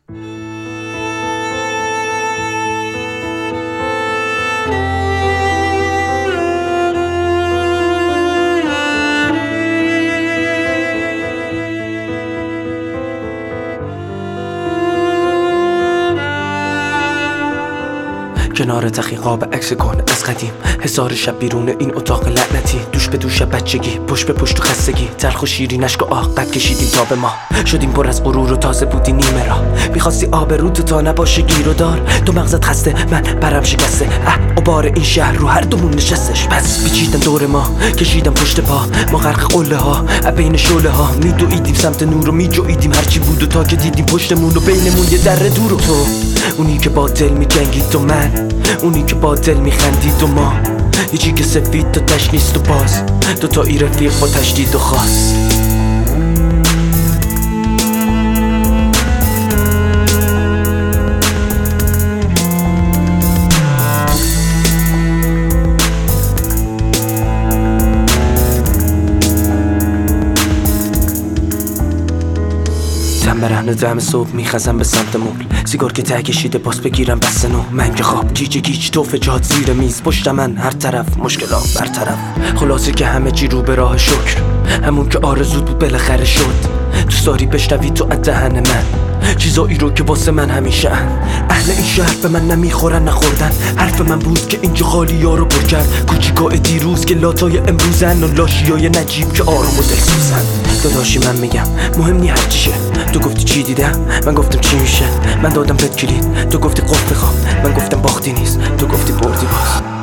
کنار تخی قاب عکس کن از قدیم، هزار شب بیرون این اتاق لعنتی، دوش به دوش بچگی، پشت به پشت و خستگی، تلخ و شیرین اشک و آه قد کشیدیم تا به ما شدیم پر از غرور و تازه بودی نیمه را، میخواستی آب رود تا نباشه گیر و دار، تو مغزت خسته من برم شکسته، عبار این شهر رو هر دومون نشستش، پس پیچیدن دور ما کشیدم پشت پا، ما غرق قله ها بین شعله ها، میدویدیم سمت نور و میجویدیم هرچی بود و تا که دیدیم پشتمون و بینمون یه در دور، و تو اونی که با دل میجنگید و من اونی که با دل میخندید و ما یکی که سفید تا تش نیست و باز دوتایی رفیق با تشدید و خاص. تن برهنه دم صبح میخزم به سمت مول، سیگار که ته کشیده باز بگیرم بس نو، من که خواب گیج گیج توف جات زیر میز، پشت من هر طرف مشکلات برطرف، خلاصه که همه چی رو به راه شکر، همون که آرزود بود بالاخره شد، دوست داری بشنوی تو از دهن من چیزایی رو که واسه من همیشه اهل این شهر به من نمیخورن نخوردن، حرف من بود که اینجا خالی ها رو پر کرد، کوچیکای دیروز که لاتای امروزن و لاشیای نجیب که آروم و دلسوزن. داداشی من میگم مهم نی هر چیشه، تو گفتی چی دیدم من گفتم چی میشه، من دادم بهت کلید تو گفتی قفل خواب من گفتم باختی نیست تو گفتی بردی باز.